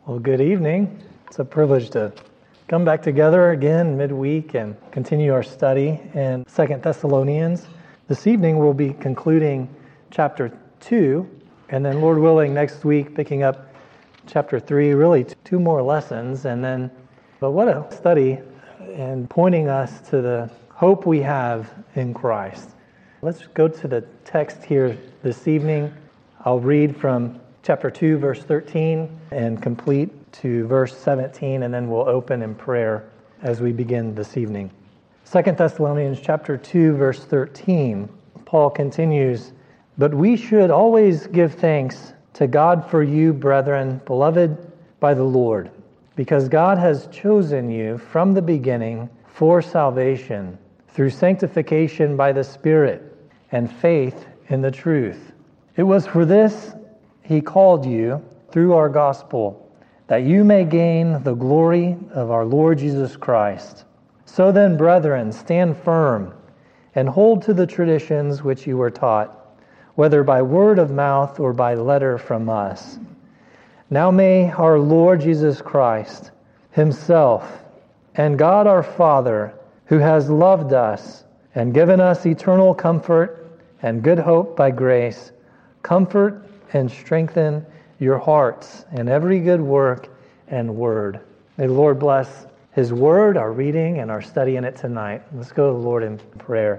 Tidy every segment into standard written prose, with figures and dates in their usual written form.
Well, good evening. It's a privilege to come back together again midweek and continue our study in 2 Thessalonians. This evening we'll be concluding chapter 2, and then Lord willing next week picking up chapter 3, really two more lessons. But what a study, and pointing us to the hope we have in Christ. Let's go to the text here this evening. I'll read from chapter 2, verse 13, and complete to verse 17, and then we'll open in prayer as we begin this evening. 2 Thessalonians chapter 2, verse 13, Paul continues, "But we should always give thanks to God for you, brethren, beloved by the Lord, because God has chosen you from the beginning for salvation, through sanctification by the Spirit and faith in the truth. It was for this He called you through our gospel, that you may gain the glory of our Lord Jesus Christ. So then, brethren, stand firm and hold to the traditions which you were taught, whether by word of mouth or by letter from us. Now may our Lord Jesus Christ Himself and God our Father, who has loved us and given us eternal comfort and good hope by grace, comfort and strengthen your hearts in every good work and word." May the Lord bless His word, our reading, and our study in it tonight. Let's go to the Lord in prayer.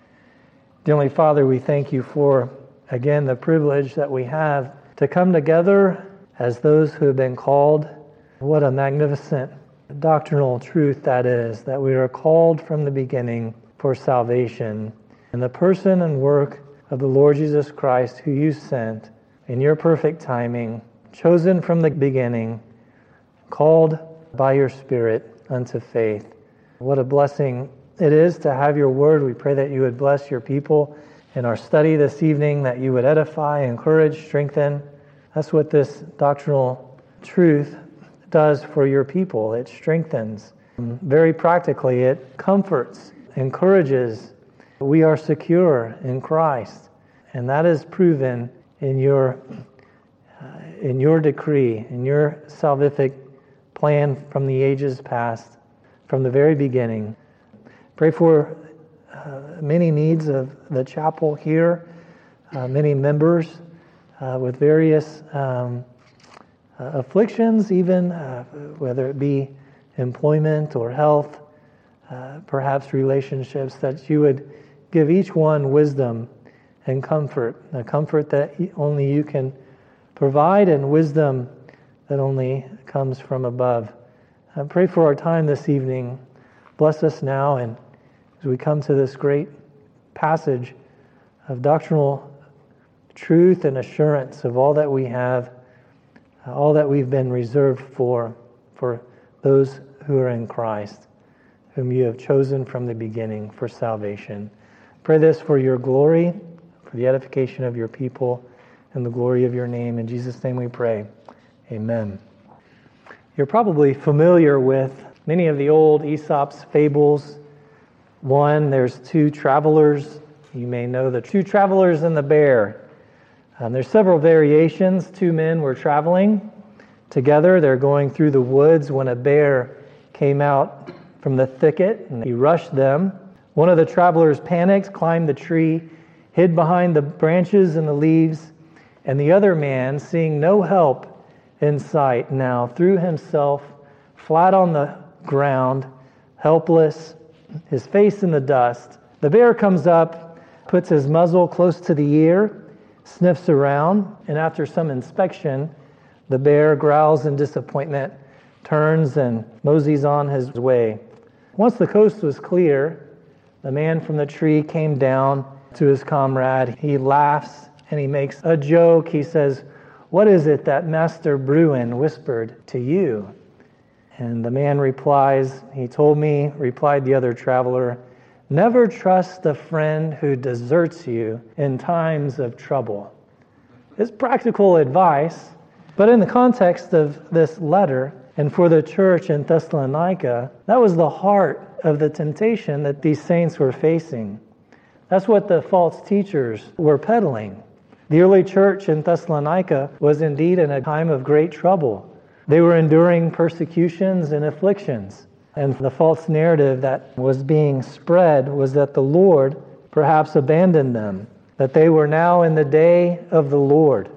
Dear Heavenly Father, we thank you for, again, the privilege that we have to come together as those who have been called. What a magnificent doctrinal truth that is, that we are called from the beginning for salvation. In the person and work of the Lord Jesus Christ, who you sent in your perfect timing, chosen from the beginning, called by your Spirit unto faith. What a blessing it is to have your word. We pray that you would bless your people in our study this evening, that you would edify, encourage, strengthen. That's what this doctrinal truth does for your people. It strengthens. Very practically, it comforts, encourages. We are secure in Christ, and that is proven in your decree, in your salvific plan from the ages past, from the very beginning. Pray for many needs of the chapel here, many members with various afflictions, even whether it be employment or health, perhaps relationships, that you would give each one wisdom and comfort, a comfort that only you can provide, and wisdom that only comes from above. I pray for our time this evening. Bless us now, and as we come to this great passage of doctrinal truth and assurance of all that we have, all that we've been reserved for those who are in Christ, whom you have chosen from the beginning for salvation. Pray this for your glory, for the edification of your people, and the glory of your name. In Jesus' name we pray. Amen. You're probably familiar with many of the old Aesop's fables. One, there's two travelers. You may know the two travelers and the bear. There's several variations. Two men were traveling together. They're going through the woods when a bear came out from the thicket and he rushed them. One of the travelers panicked, climbed the tree, hid behind the branches and the leaves, and the other man, seeing no help in sight now, threw himself flat on the ground, helpless, his face in the dust. The bear comes up, puts his muzzle close to the ear, sniffs around, and after some inspection, the bear growls in disappointment, turns and moseys on his way. Once the coast was clear, the man from the tree came down to his comrade. He laughs and he makes a joke. He says, "What is it that Master Bruin whispered to you?" And the man replies, "He told me," replied the other traveler, "never trust a friend who deserts you in times of trouble." It's practical advice, but in the context of this letter and for the church in Thessalonica, that was the heart of the temptation that these saints were facing. That's what the false teachers were peddling. The early church in Thessalonica was indeed in a time of great trouble. They were enduring persecutions and afflictions. And the false narrative that was being spread was that the Lord perhaps abandoned them, that they were now in the day of the Lord.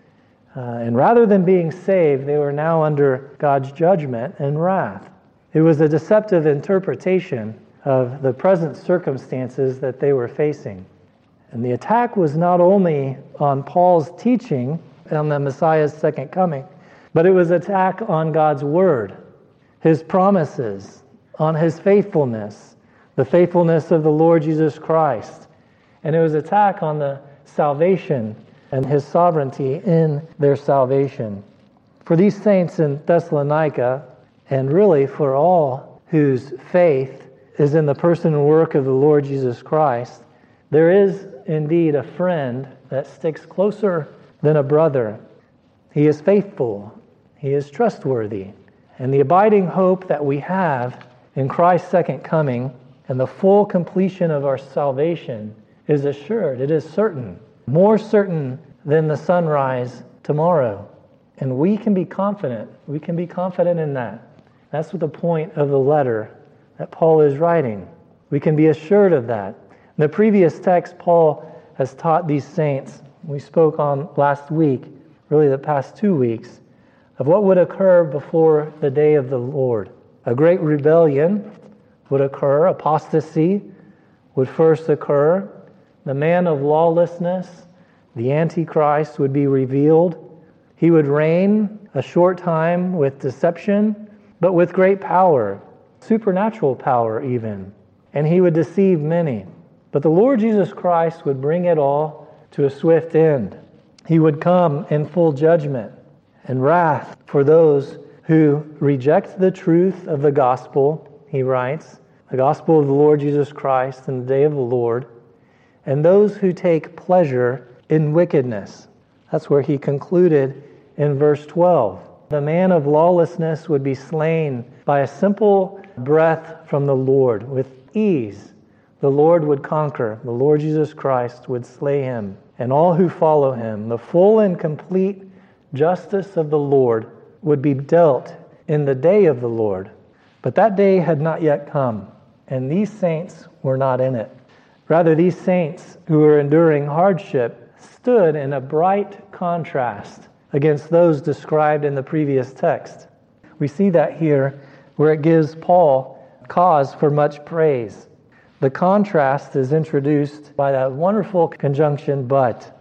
And rather than being saved, they were now under God's judgment and wrath. It was a deceptive interpretation of the present circumstances that they were facing. And the attack was not only on Paul's teaching on the Messiah's second coming, but it was an attack on God's word, his promises, on his faithfulness, the faithfulness of the Lord Jesus Christ. And it was an attack on the salvation and his sovereignty in their salvation. For these saints in Thessalonica, and really for all whose faith is in the person and work of the Lord Jesus Christ, there is indeed a friend that sticks closer than a brother. He is faithful. He is trustworthy. And the abiding hope that we have in Christ's second coming and the full completion of our salvation is assured. It is certain. More certain than the sunrise tomorrow. And we can be confident. We can be confident in that. That's what the point of the letter that Paul is writing. We can be assured of that. In the previous text, Paul has taught these saints, we spoke on last week, really the past 2 weeks, of what would occur before the day of the Lord. A great rebellion would occur, apostasy would first occur, the man of lawlessness, the Antichrist, would be revealed. He would reign a short time with deception, but with great power, supernatural power even, and he would deceive many. But the Lord Jesus Christ would bring it all to a swift end. He would come in full judgment and wrath for those who reject the truth of the gospel, he writes, the gospel of the Lord Jesus Christ in the day of the Lord, and those who take pleasure in wickedness. That's where he concluded in verse 12. The man of lawlessness would be slain by a simple breath from the Lord. With ease, the Lord would conquer. The Lord Jesus Christ would slay him, and all who follow him. The full and complete justice of the Lord would be dealt in the day of the Lord. But that day had not yet come, and these saints were not in it. Rather, these saints who were enduring hardship stood in a bright contrast against those described in the previous text. We see that here where it gives Paul cause for much praise. The contrast is introduced by that wonderful conjunction, but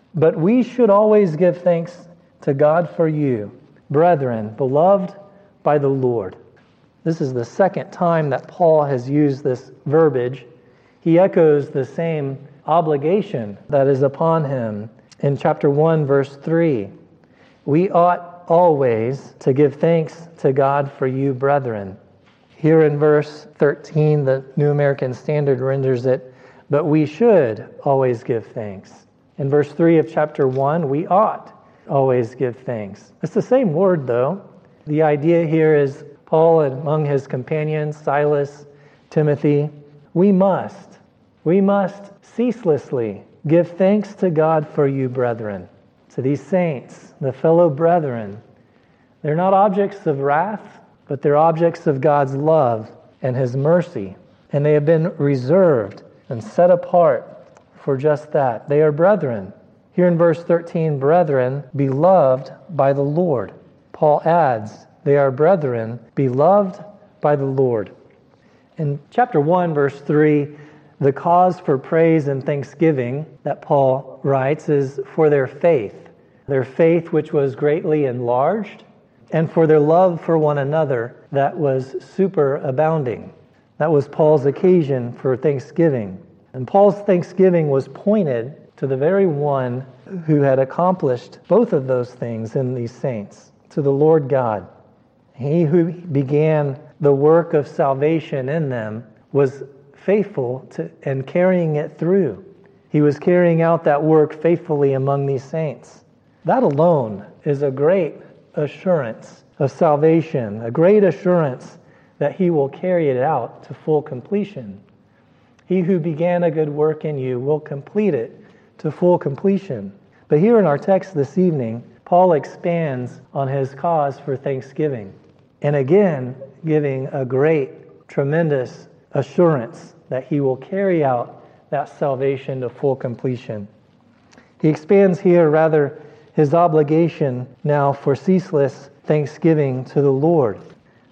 we should always give thanks to God for you, brethren, beloved by the Lord. This is the second time that Paul has used this verbiage. He echoes the same obligation that is upon him in chapter 1, verse 3. We ought always to give thanks to God for you, brethren. Here in verse 13, the New American Standard renders it, but we should always give thanks. In verse 3 of chapter 1, we ought always give thanks. It's the same word, though. The idea here is Paul and among his companions, Silas, Timothy, we must ceaselessly give thanks to God for you, brethren. To these saints, the fellow brethren, they're not objects of wrath, but they're objects of God's love and his mercy. And they have been reserved and set apart for just that. They are brethren. Here in verse 13, brethren, beloved by the Lord. Paul adds, they are brethren, beloved by the Lord. In chapter 1, verse 3, the cause for praise and thanksgiving that Paul writes is for their faith which was greatly enlarged, and for their love for one another that was superabounding. That was Paul's occasion for thanksgiving. And Paul's thanksgiving was pointed to the very one who had accomplished both of those things in these saints, to the Lord God. He who began the work of salvation in them was faithful to and carrying it through. He was carrying out that work faithfully among these saints. That alone is a great assurance of salvation, a great assurance that he will carry it out to full completion. He who began a good work in you will complete it to full completion. But here in our text this evening, Paul expands on his cause for thanksgiving, and again giving a great, tremendous assurance that he will carry out that salvation to full completion. He expands here, rather, his obligation now for ceaseless thanksgiving to the Lord.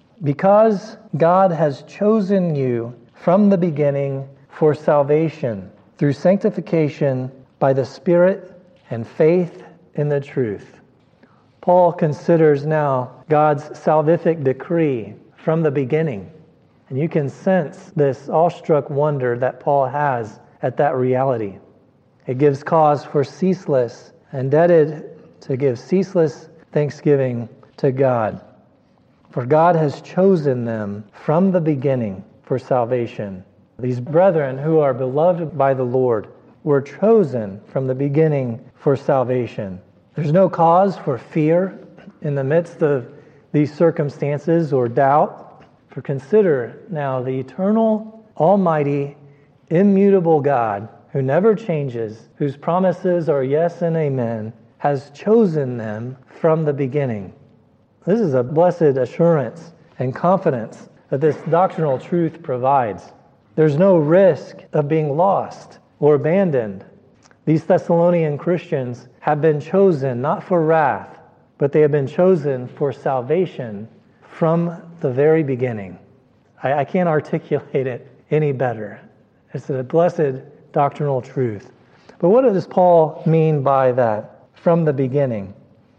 Because God has chosen you from the beginning for salvation through sanctification by the Spirit and faith in the truth. Paul considers now God's salvific decree from the beginning. And you can sense this awestruck wonder that Paul has at that reality. It gives cause for ceaseless, indebted to give ceaseless thanksgiving to God. For God has chosen them from the beginning for salvation. These brethren who are beloved by the Lord were chosen from the beginning for salvation. There's no cause for fear in the midst of these circumstances or doubt. For consider now the eternal, almighty, immutable God who never changes, whose promises are yes and amen, has chosen them from the beginning. This is a blessed assurance and confidence that this doctrinal truth provides. There's no risk of being lost or abandoned. These Thessalonian Christians have been chosen not for wrath, but they have been chosen for salvation from the very beginning. I can't articulate it any better. It's a blessed doctrinal truth. But what does Paul mean by that, from the beginning?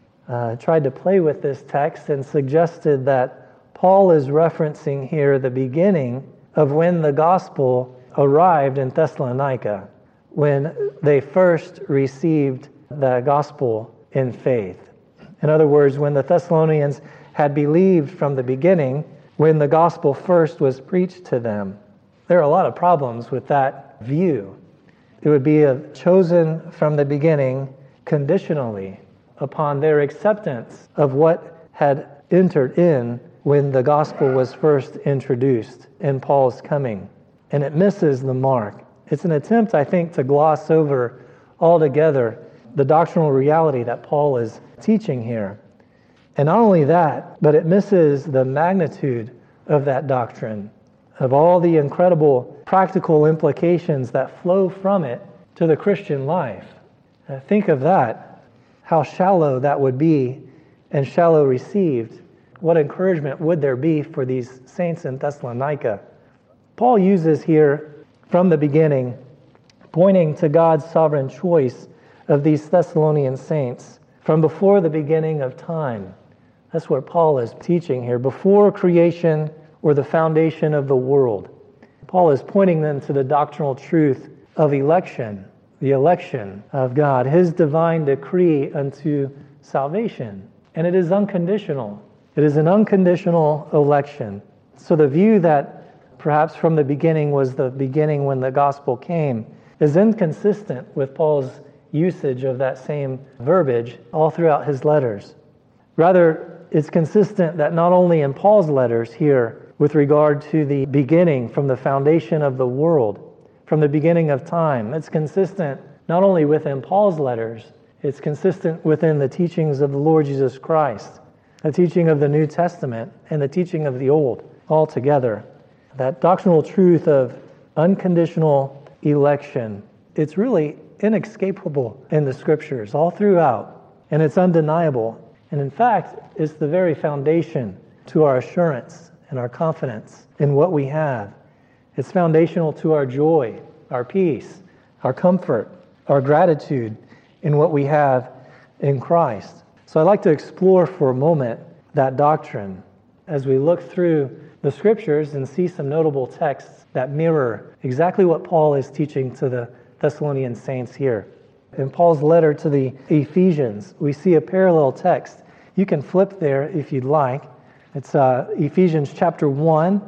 I tried to play with this text and suggested that Paul is referencing here the beginning of when the gospel arrived in Thessalonica, when they first received the gospel in faith. In other words, when the Thessalonians had believed from the beginning, when the gospel first was preached to them. There are a lot of problems with that view. It would be chosen from the beginning conditionally upon their acceptance of what had entered in when the gospel was first introduced in Paul's coming. And it misses the mark. It's an attempt, I think, to gloss over altogether the doctrinal reality that Paul is teaching here. And not only that, but it misses the magnitude of that doctrine, of all the incredible practical implications that flow from it to the Christian life. Think of that, how shallow that would be and shallow received. What encouragement would there be for these saints in Thessalonica? Paul uses here from the beginning, pointing to God's sovereign choice of these Thessalonian saints from before the beginning of time. That's what Paul is teaching here. Before creation or the foundation of the world. Paul is pointing them to the doctrinal truth of election, the election of God, His divine decree unto salvation. And it is unconditional. It is an unconditional election. So the view that perhaps from the beginning was the beginning when the gospel came is inconsistent with Paul's usage of that same verbiage all throughout his letters. Rather, it's consistent that not only in Paul's letters here with regard to the beginning from the foundation of the world, from the beginning of time, it's consistent not only within Paul's letters, it's consistent within the teachings of the Lord Jesus Christ, the teaching of the New Testament and the teaching of the Old altogether. That doctrinal truth of unconditional election, it's really inescapable in the Scriptures all throughout, and it's undeniable. And in fact, it's the very foundation to our assurance and our confidence in what we have. It's foundational to our joy, our peace, our comfort, our gratitude in what we have in Christ. So I'd like to explore for a moment that doctrine as we look through the Scriptures and see some notable texts that mirror exactly what Paul is teaching to the Thessalonian saints here. In Paul's letter to the Ephesians, we see a parallel text. You can flip there if you'd like. It's Ephesians chapter 1,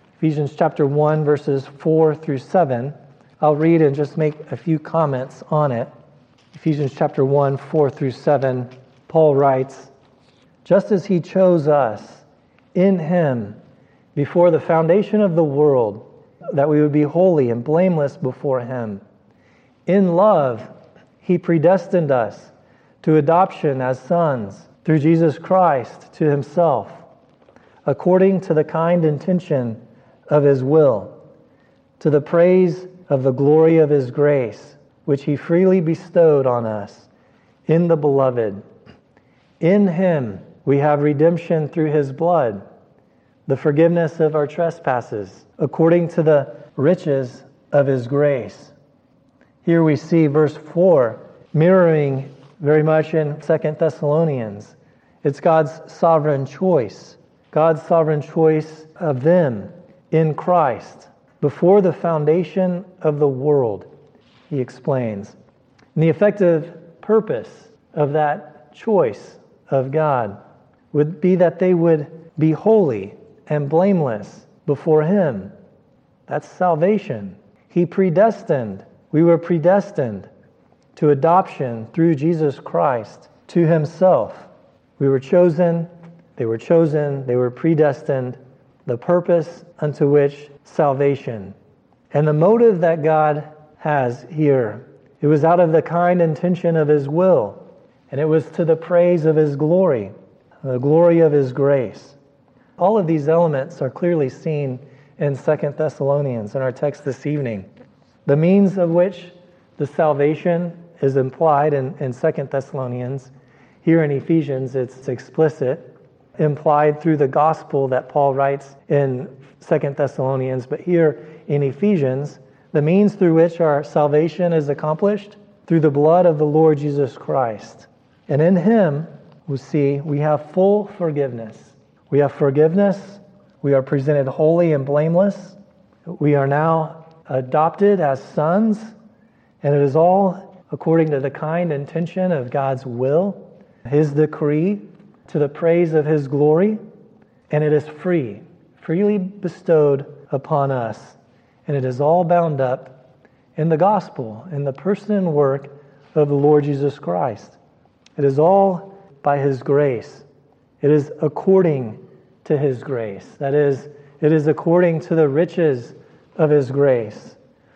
verses 4 through 7. I'll read and just make a few comments on it. Ephesians chapter 1, 4 through 7, Paul writes, "Just as he chose us in him before the foundation of the world, that we would be holy and blameless before him. In love, he predestined us to adoption as sons through Jesus Christ to himself, according to the kind intention of his will, to the praise of the glory of his grace, which he freely bestowed on us in the Beloved. In him we have redemption through his blood, the forgiveness of our trespasses, according to the riches of his grace. Here we see verse 4 mirroring very much in 2 Thessalonians. It's God's sovereign choice. God's sovereign choice of them in Christ before the foundation of the world, he explains. And the effective purpose of that choice of God would be that they would be holy and blameless before him. That's salvation. He predestined. We were predestined to adoption through Jesus Christ to himself. We were chosen, they were predestined, the purpose unto which salvation. And the motive that God has here, it was out of the kind intention of his will, and it was to the praise of his glory, the glory of his grace. All of these elements are clearly seen in 2 Thessalonians in our text this evening. The means of which the salvation is implied in 2 Thessalonians. Here in Ephesians, it's explicit, implied through the gospel that Paul writes in 2 Thessalonians. But here in Ephesians, the means through which our salvation is accomplished through the blood of the Lord Jesus Christ. And in him, we see, we have full forgiveness. We have forgiveness. We are presented holy and blameless. We are now adopted as sons. And it is all according to the kind intention of God's will, his decree, to the praise of his glory. And it is freely bestowed upon us. And it is all bound up in the gospel, in the person and work of the Lord Jesus Christ. It is all by his grace. It is according to his grace. That is, it is according to the riches of his grace.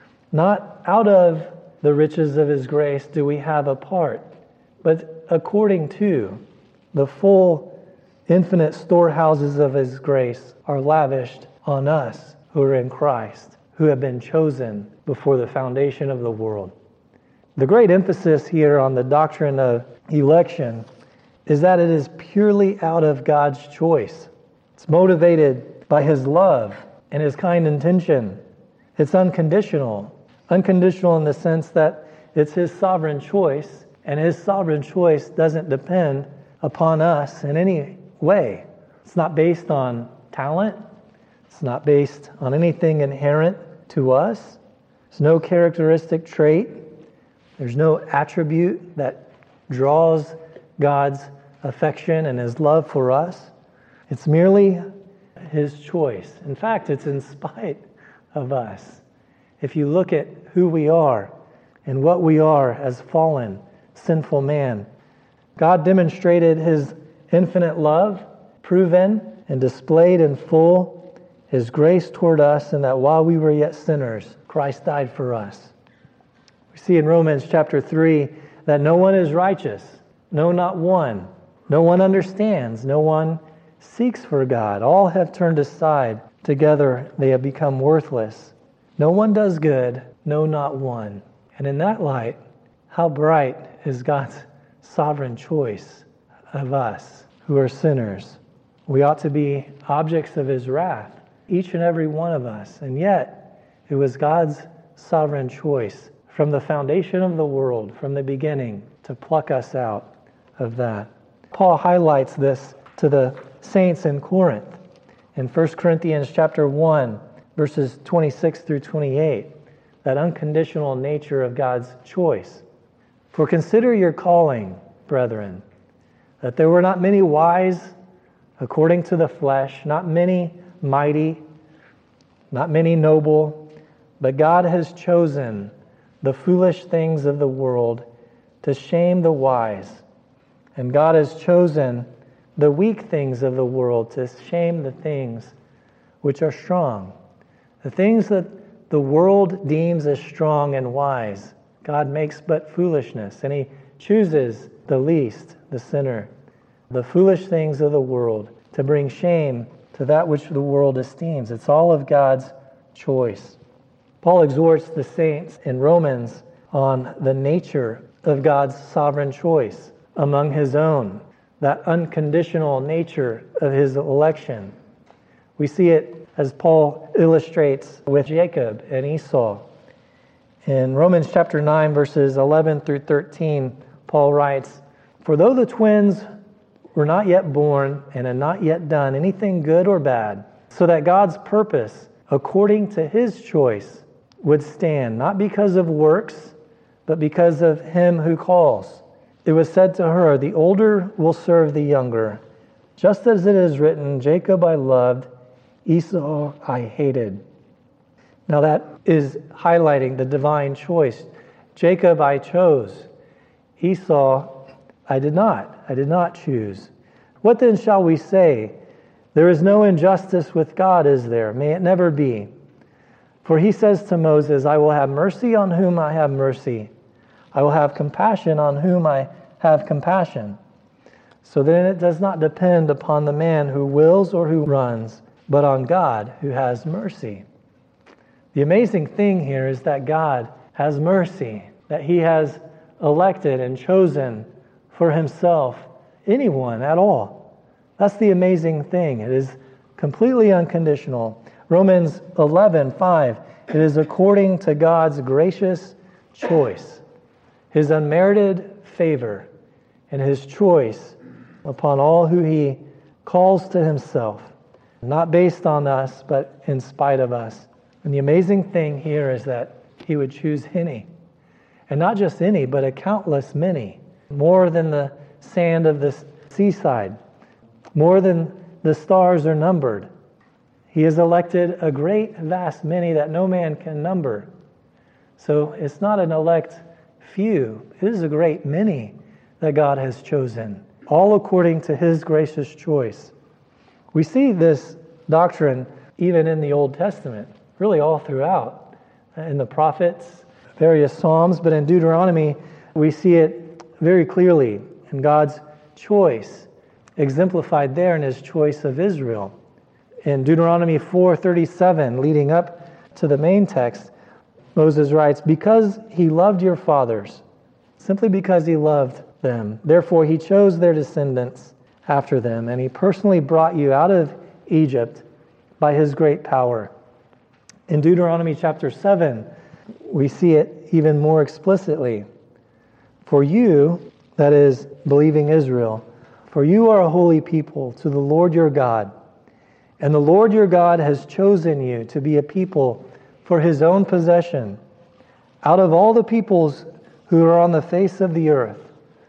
Not out of the riches of his grace do we have a part, but according to the full, infinite storehouses of his grace are lavished on us who are in Christ, who have been chosen before the foundation of the world. The great emphasis here on the doctrine of election is that it is purely out of God's choice. It's motivated by his love and his kind intention. It's unconditional. Unconditional in the sense that it's his sovereign choice, and his sovereign choice doesn't depend upon us in any way. It's not based on talent. It's not based on anything inherent to us. There's no characteristic trait. There's no attribute that draws God's affection and his love for us. It's merely his choice. In fact, it's in spite of us. If you look at who we are and what we are as fallen, sinful man, God demonstrated his infinite love, proven and displayed in full his grace toward us, and that while we were yet sinners, Christ died for us. We see in Romans chapter 3 that no one is righteous, no, not one. No one understands, no one seeks for God. All have turned aside. Together they have become worthless. No one does good, no, not one. And in that light, how bright is God's sovereign choice of us who are sinners. We ought to be objects of his wrath, each and every one of us. And yet, it was God's sovereign choice from the foundation of the world, from the beginning, to pluck us out of that. Paul highlights this to the saints in Corinth in 1 Corinthians chapter 1, verses 26 through 28, that unconditional nature of God's choice. For consider your calling, brethren, that there were not many wise according to the flesh, not many mighty, not many noble, but God has chosen the foolish things of the world to shame the wise. And God has chosen the weak things of the world to shame the things which are strong. The things that the world deems as strong and wise, God makes but foolishness, and he chooses the least, the sinner, the foolish things of the world, to bring shame to that which the world esteems. It's all of God's choice. Paul exhorts the saints in Romans on the nature of God's sovereign choice among his own, that unconditional nature of his election. We see it as Paul illustrates with Jacob and Esau. In Romans chapter 9, verses 11 through 13, Paul writes, "For though the twins were not yet born and had not yet done anything good or bad, so that God's purpose, according to his choice, would stand, not because of works, but because of him who calls. It was said to her, the older will serve the younger. Just as it is written, Jacob I loved, Esau I hated." Now that is highlighting the divine choice. Jacob I chose. Esau I did not choose. What then shall we say? There is no injustice with God, is there? May it never be. For he says to Moses, I will have mercy on whom I have mercy. I will have compassion on whom I have compassion. So then it does not depend upon the man who wills or who runs, but on God who has mercy. The amazing thing here is that God has mercy, that he has elected and chosen for himself anyone at all. That's the amazing thing. It is completely unconditional. Romans 11:5, it is according to God's gracious choice, his unmerited favor, and his choice upon all who he calls to himself, not based on us, but in spite of us. And the amazing thing here is that he would choose any, and not just any, but a countless many, more than the sand of the seaside, more than the stars are numbered. He has elected a great, vast many that no man can number. So it's not an elect few. It is a great many that God has chosen, all according to his gracious choice. We see this doctrine even in the Old Testament, really all throughout, in the prophets, various Psalms, but in Deuteronomy, we see it very clearly in God's choice, exemplified there in his choice of Israel. In Deuteronomy 4:37, leading up to the main text, Moses writes, because he loved your fathers, simply because he loved them, therefore he chose their descendants after them, and he personally brought you out of Egypt by his great power. In Deuteronomy chapter 7, we see it even more explicitly. For you, that is, believing Israel, for you are a holy people to the Lord your God, and the Lord your God has chosen you to be a people for his own possession out of all the peoples who are on the face of the earth.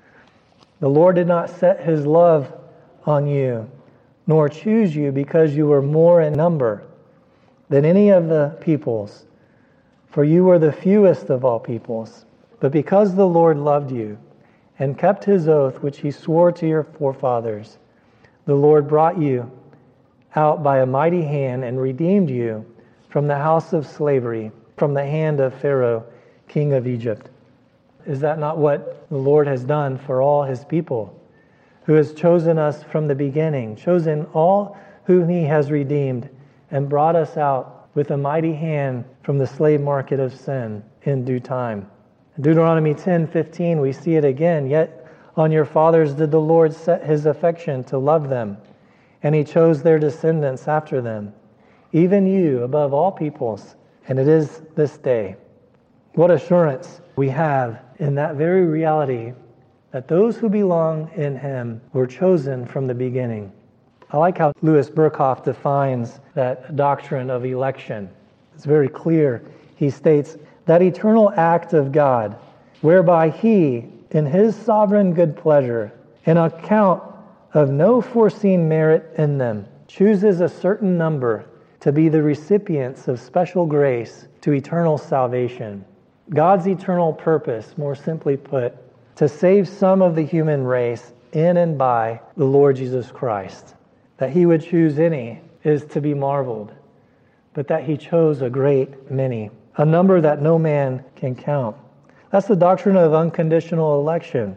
The Lord did not set his love on you, nor choose you because you were more in number than any of the peoples, for you were the fewest of all peoples. But because the Lord loved you and kept his oath which he swore to your forefathers, the Lord brought you out by a mighty hand and redeemed you from the house of slavery, from the hand of Pharaoh, king of Egypt. Is that not what the Lord has done for all his people, who has chosen us from the beginning, chosen all whom he has redeemed, and brought us out with a mighty hand from the slave market of sin in due time? In Deuteronomy 10:15, we see it again. Yet on your fathers did the Lord set his affection to love them, and he chose their descendants after them, even you above all peoples, and it is this day. What assurance we have in that very reality that those who belong in him were chosen from the beginning. I like how Louis Berkhoff defines that doctrine of election. It's very clear. He states, that eternal act of God, whereby he, in his sovereign good pleasure, in account of no foreseen merit in them, chooses a certain number to be the recipients of special grace to eternal salvation. God's eternal purpose, more simply put, to save some of the human race in and by the Lord Jesus Christ. That he would choose any is to be marveled, but that he chose a great many, a number that no man can count. That's the doctrine of unconditional election.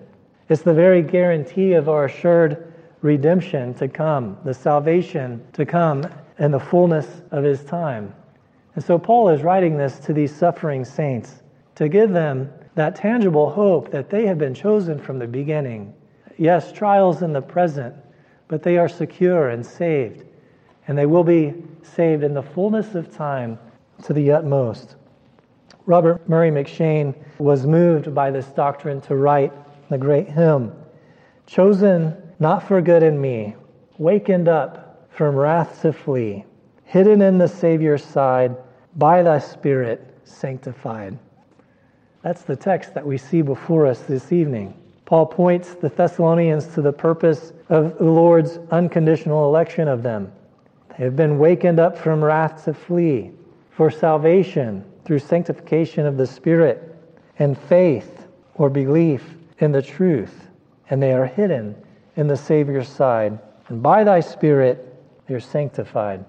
It's the very guarantee of our assured redemption to come, the salvation to come in the fullness of his time. And so Paul is writing this to these suffering saints to give them that tangible hope that they have been chosen from the beginning. Yes, trials in the present, but they are secure and saved, and they will be saved in the fullness of time to the utmost. Robert Murray McCheyne was moved by this doctrine to write the great hymn, "Chosen not for good in me, wakened up from wrath to flee, hidden in the Savior's side, by thy Spirit sanctified." That's the text that we see before us this evening. Paul points the Thessalonians to the purpose of the Lord's unconditional election of them. They have been wakened up from wrath to flee, for salvation through sanctification of the Spirit and faith or belief in the truth. And they are hidden in the Savior's side. And by thy Spirit, they are sanctified.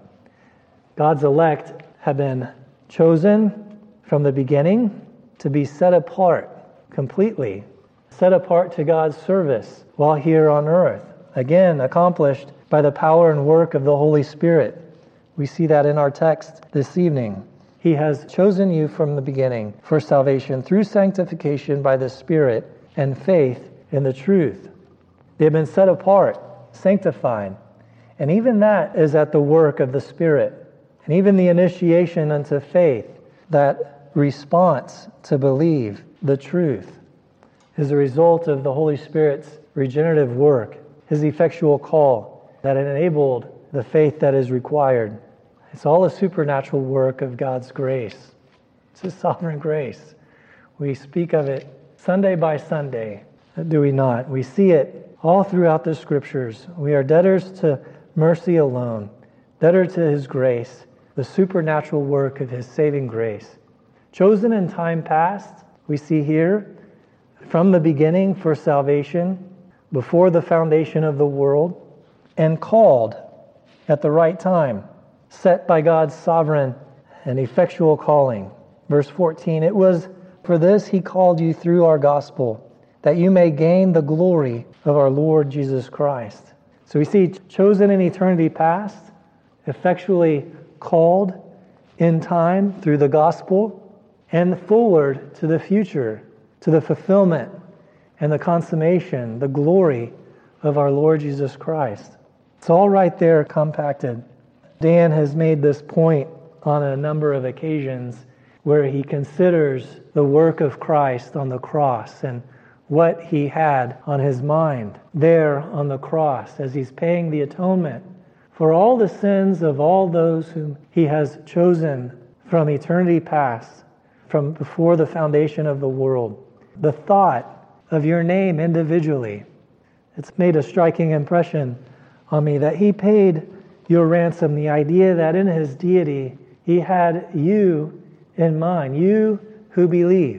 God's elect have been chosen from the beginning to be set apart completely, set apart to God's service while here on earth. Again, accomplished by the power and work of the Holy Spirit. We see that in our text this evening. He has chosen you from the beginning for salvation through sanctification by the Spirit and faith in the truth. They have been set apart, sanctified. And even that is at the work of the Spirit. And even the initiation unto faith, that response to believe the truth, is a result of the Holy Spirit's regenerative work, his effectual call that enabled the faith that is required. It's all a supernatural work of God's grace. It's His sovereign grace. We speak of it Sunday by Sunday, do we not? We see it all throughout the Scriptures. We are debtors to mercy alone, debtor to His grace, the supernatural work of His saving grace. Chosen in time past, we see here, from the beginning for salvation, before the foundation of the world, and called at the right time, set by God's sovereign and effectual calling. Verse 14, it was for this He called you through our gospel, that you may gain the glory of our Lord Jesus Christ. So we see chosen in eternity past, effectually called in time through the gospel, and forward to the future, to the fulfillment and the consummation, the glory of our Lord Jesus Christ. It's all right there compacted. Dan has made this point on a number of occasions where he considers the work of Christ on the cross and what He had on His mind there on the cross as He's paying the atonement for all the sins of all those whom He has chosen from eternity past, from before the foundation of the world. The thought of your name individually, it's made a striking impression on me that He paid your ransom, the idea that in His deity He had you in mind, you who believe,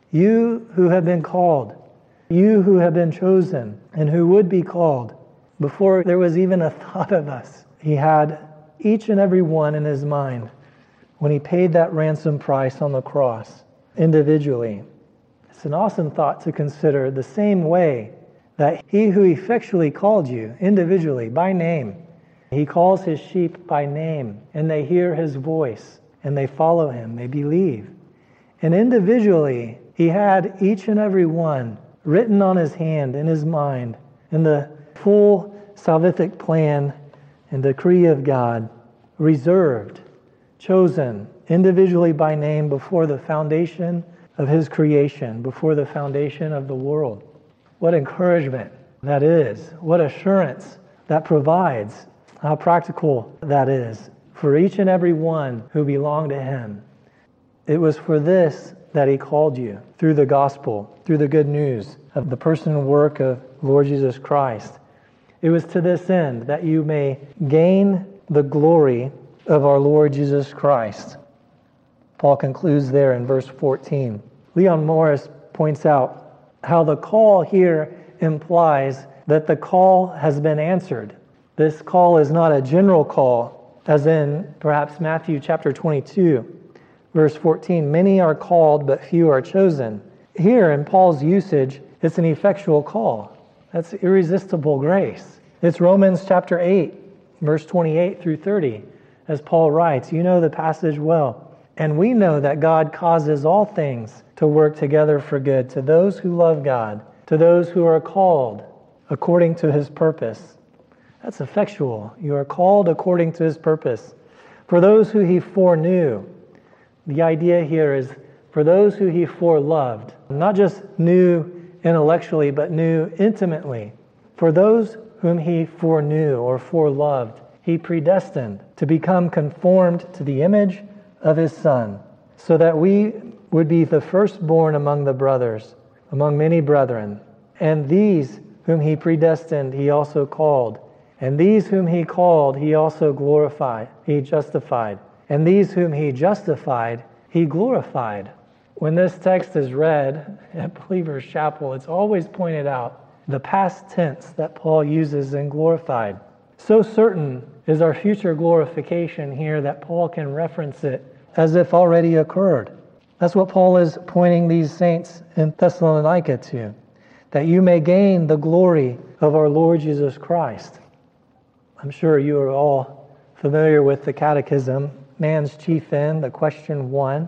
you who have been called, you who have been chosen, and who would be called before there was even a thought of us. He had each and every one in His mind when He paid that ransom price on the cross individually. It's an awesome thought to consider, the same way that He who effectually called you individually by name, He calls His sheep by name, and they hear His voice, and they follow Him, they believe. And individually, He had each and every one written on His hand, in His mind, in the full salvific plan and decree of God, reserved, chosen individually by name before the foundation of His creation, before the foundation of the world. What encouragement that is. What assurance that provides. How practical that is for each and every one who belong to Him. It was for this that He called you through the gospel, through the good news of the person and work of Lord Jesus Christ. It was to this end that you may gain the glory of our Lord Jesus Christ. Paul concludes there in verse 14. Leon Morris points out how the call here implies that the call has been answered. This call is not a general call, as in perhaps Matthew chapter 22, verse 14. Many are called, but few are chosen. Here in Paul's usage, It's an effectual call. That's irresistible grace. It's Romans chapter 8, verse 28 through 30. As Paul writes, you know the passage well. And we know that God causes all things to work together for good to those who love God, to those who are called according to his purpose. That's effectual. You are called according to his purpose. For those who he foreknew, the idea here is for those who he foreloved, not just knew intellectually, but knew intimately. For those whom he foreknew or foreloved, he predestined to become conformed to the image of his Son, so that we would be the firstborn among the brothers, among many brethren. And these whom he predestined, he also called. And these whom he called, he also glorified, he justified. And these whom he justified, he glorified. When this text is read at Believers Chapel, it's always pointed out the past tense that Paul uses in glorified. So certain is our future glorification here that Paul can reference it as if already occurred. That's what Paul is pointing these saints in Thessalonica to, that you may gain the glory of our Lord Jesus Christ. I'm sure you are all familiar with the Catechism, man's chief end, the question 1.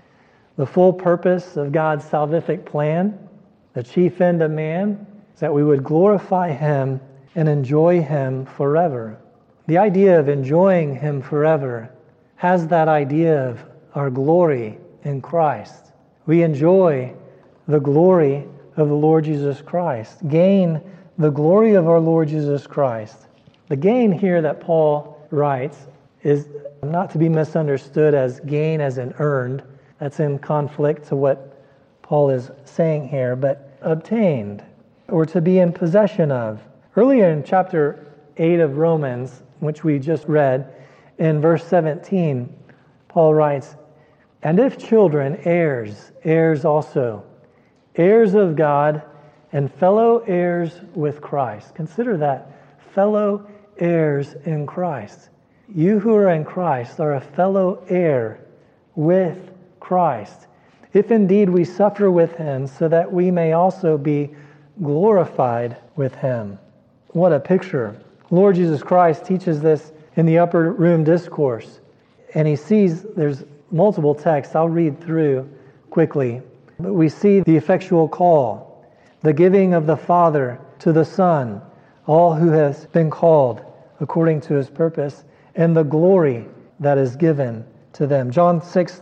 The full purpose of God's salvific plan, the chief end of man, is that we would glorify him and enjoy him forever. The idea of enjoying him forever has that idea of our glory in Christ. We enjoy the glory of the Lord Jesus Christ, gain the glory of our Lord Jesus Christ. The gain here that Paul writes is not to be misunderstood as gain as in earned. That's in conflict to what Paul is saying here, but obtained, or to be in possession of. Earlier in chapter 8 of Romans, which we just read, in verse 17, Paul writes, and if children, heirs, heirs also, heirs of God, and fellow heirs with Christ. Consider that, fellow heirs in Christ. You who are in Christ are a fellow heir with Christ, if indeed we suffer with him, so that we may also be glorified with him. What a picture. Lord Jesus Christ teaches this in the upper room discourse, and he sees there's multiple texts. I'll read through quickly. But we see the effectual call, the giving of the Father to the Son, all who has been called according to his purpose, and the glory that is given to them. John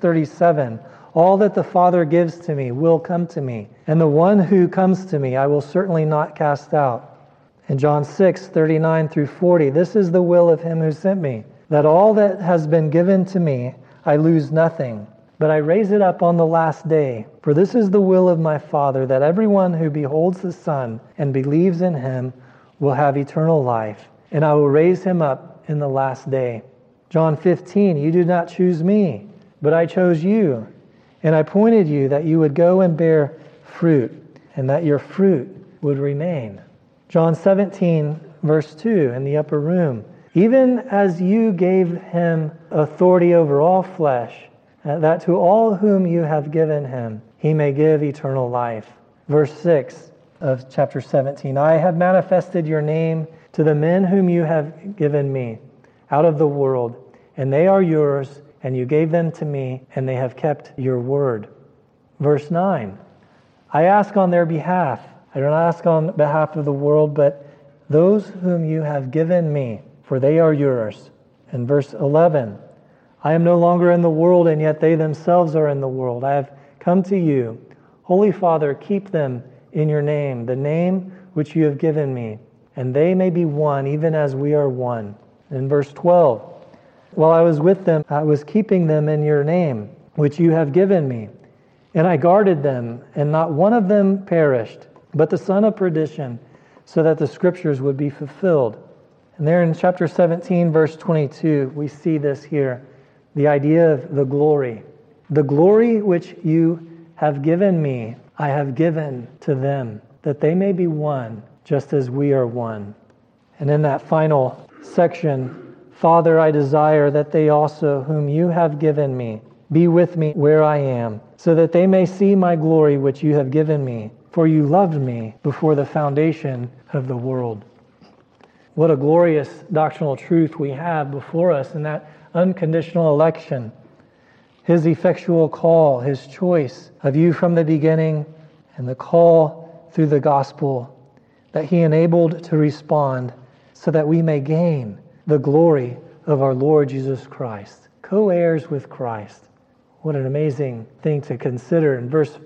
6:37, all that the Father gives to me will come to me, and the one who comes to me I will certainly not cast out. In John 6:39 through 40, this is the will of him who sent me, that all that has been given to me I lose nothing, but I raise it up on the last day. For this is the will of my Father, that everyone who beholds the Son and believes in him will have eternal life, and I will raise him up in the last day. John 15, you did not choose me, but I chose you, and I appointed you that you would go and bear fruit, and that your fruit would remain. John 17, verse 2, in the upper room, even as you gave him authority over all flesh, that to all whom you have given him, he may give eternal life. Verse 6 of chapter 17, I have manifested your name to the men whom you have given me out of the world, and they are yours, and you gave them to me, and they have kept your word. Verse 9, I ask on their behalf. I don't ask on behalf of the world, but those whom you have given me, for they are yours. And verse 11, I am no longer in the world, and yet they themselves are in the world. I have come to you. Holy Father, keep them in your name, the name which you have given me, and they may be one, even as we are one. In verse 12, while I was with them, I was keeping them in your name, which you have given me. And I guarded them, and not one of them perished, but the son of perdition, so that the scriptures would be fulfilled. And there in chapter 17, verse 22, we see this here, the idea of the glory. The glory which you have given me, I have given to them, that they may be one, just as we are one. And in that final section, Father, I desire that they also, whom you have given me, be with me where I am, so that they may see my glory which you have given me, for you loved me before the foundation of the world. What a glorious doctrinal truth we have before us in that unconditional election. His effectual call, his choice of you from the beginning, and the call through the gospel that he enabled to respond so that we may gain the glory of our Lord Jesus Christ, co-heirs with Christ. What an amazing thing to consider. In verse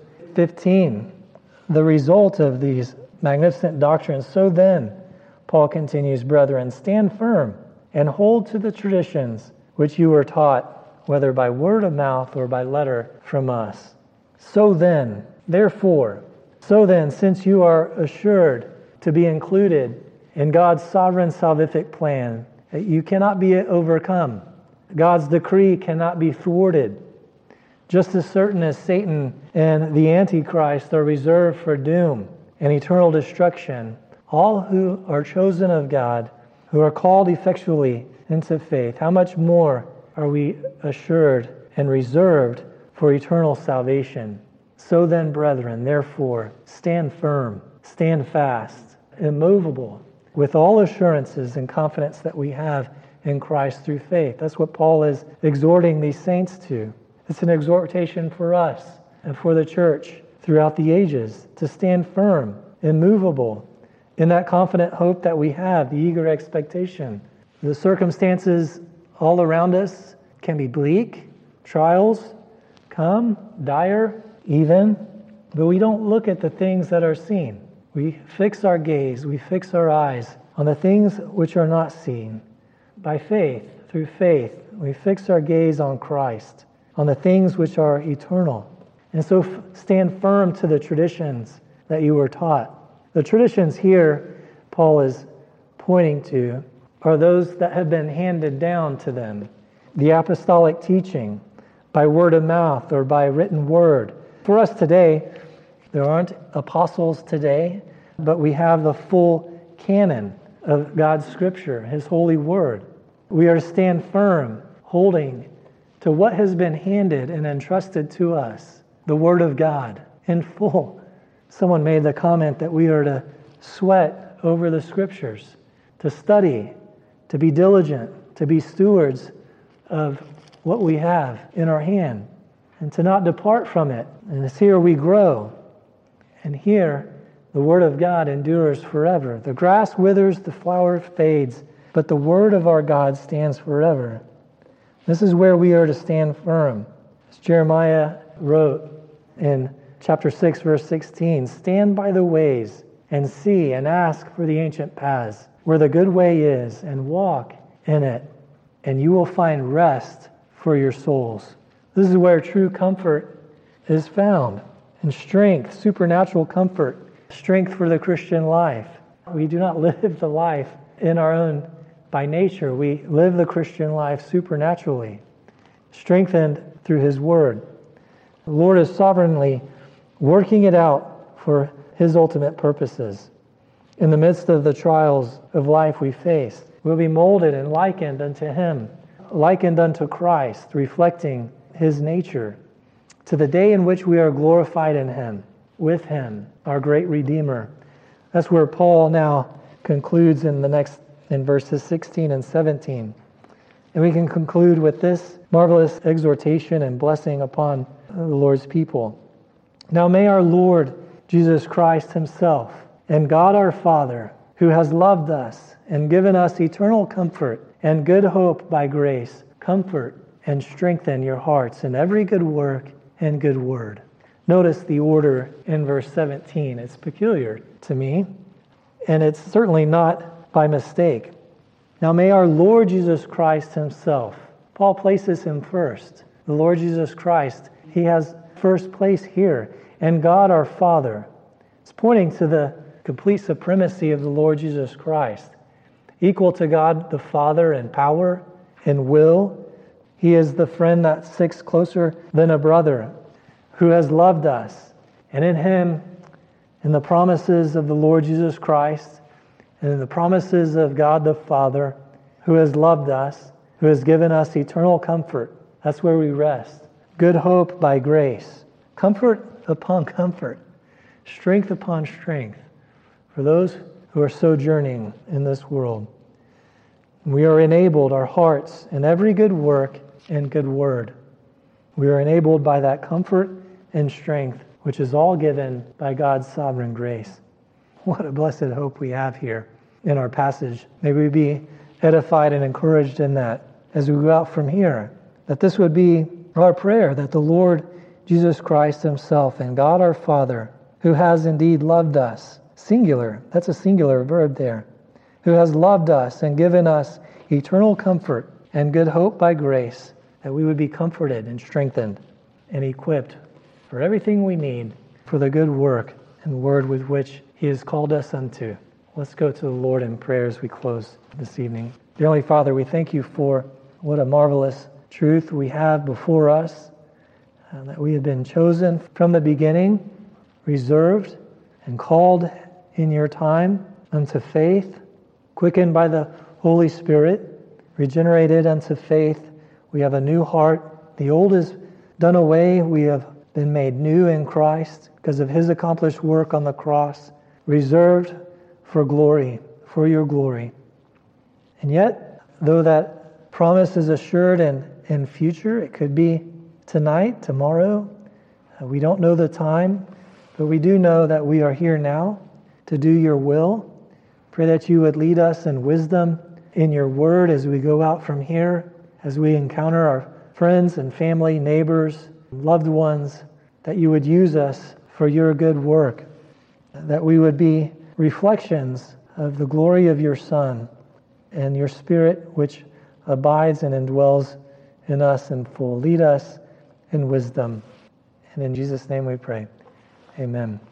15, the result of these magnificent doctrines. So then, Paul continues, brethren, stand firm and hold to the traditions which you were taught, whether by word of mouth or by letter from us. So then, therefore, since you are assured to be included in God's sovereign salvific plan, you cannot be overcome. God's decree cannot be thwarted. Just as certain as Satan and the Antichrist are reserved for doom and eternal destruction, all who are chosen of God, who are called effectually into faith, how much more are we assured and reserved for eternal salvation? So then, brethren, therefore, stand firm, stand fast, immovable, with all assurances and confidence that we have in Christ through faith. That's what Paul is exhorting these saints to. It's an exhortation for us and for the church throughout the ages to stand firm, immovable, in that confident hope that we have, the eager expectation. The circumstances all around us can be bleak, trials come, dire even, but we don't look at the things that are seen. We fix our gaze, we fix our eyes on the things which are not seen. By faith, through faith, we fix our gaze on Christ, on the things which are eternal. And so stand firm to the traditions that you were taught. The traditions here, Paul is pointing to, are those that have been handed down to them. The apostolic teaching, by word of mouth or by written word. For us today, there aren't apostles today, but we have the full canon of God's Scripture, His holy word. We are to stand firm, holding to what has been handed and entrusted to us, the Word of God, in full. Someone made the comment that we are to sweat over the Scriptures, to study, to be diligent, to be stewards of what we have in our hand, and to not depart from it. And it's here we grow. And here, the Word of God endures forever. The grass withers, the flower fades, but the Word of our God stands forever. This is where we are to stand firm. As Jeremiah wrote in chapter 6, verse 16, stand by the ways and see and ask for the ancient paths, where the good way is, and walk in it, and you will find rest for your souls. This is where true comfort is found, and strength, supernatural comfort, strength for the Christian life. We do not live the life in our own by nature. We live the Christian life supernaturally, strengthened through His Word. The Lord is sovereignly working it out for His ultimate purposes. In the midst of the trials of life we face, we'll be molded and likened unto Him, likened unto Christ, reflecting His nature, to the day in which we are glorified in Him, with Him, our great Redeemer. That's where Paul now concludes in verses 16 and 17. And we can conclude with this marvelous exhortation and blessing upon the Lord's people. Now may our Lord Jesus Christ Himself and God our Father, who has loved us and given us eternal comfort and good hope by grace, comfort and strengthen your hearts in every good work and good word. Notice the order in verse 17. It's peculiar to me, and it's certainly not by mistake. Now may our Lord Jesus Christ Himself, Paul places Him first. The Lord Jesus Christ, He has first place here. And God our Father. It's pointing to the complete supremacy of the Lord Jesus Christ. Equal to God the Father in power and will. He is the friend that sticks closer than a brother, who has loved us. And in Him, in the promises of the Lord Jesus Christ, and in the promises of God the Father, who has loved us, who has given us eternal comfort. That's where we rest. Good hope by grace. Comfort upon comfort. strength upon strength for those who are sojourning in this world. We are enabled, our hearts, in every good work and good word. We are enabled by that comfort and strength, which is all given by God's sovereign grace. What a blessed hope we have here in our passage. May we be edified and encouraged in that as we go out from here, that this would be our prayer, that the Lord Jesus Christ himself and God our Father, who has indeed loved us, singular, that's a singular verb there, who has loved us and given us eternal comfort and good hope by grace, that we would be comforted and strengthened and equipped for everything we need for the good work and word with which he has called us unto. Let's go to the Lord in prayer as we close this evening. Dear Heavenly Father, we thank you for what a marvelous truth we have before us, that we have been chosen from the beginning, reserved and called in your time unto faith, quickened by the Holy Spirit, regenerated unto faith. We have a new heart. The old is done away. We have been made new in Christ because of his accomplished work on the cross, reserved for glory, for your glory. And yet, though that promise is assured in future, it could be tonight, tomorrow. We don't know the time, but we do know that we are here now to do your will. Pray that you would lead us in wisdom in your word as we go out from here, as we encounter our friends and family, neighbors, loved ones, that you would use us for your good work, that we would be reflections of the glory of your Son and your Spirit which abides and indwells in us in full. Lead us in wisdom. And in Jesus' name we pray. Amen.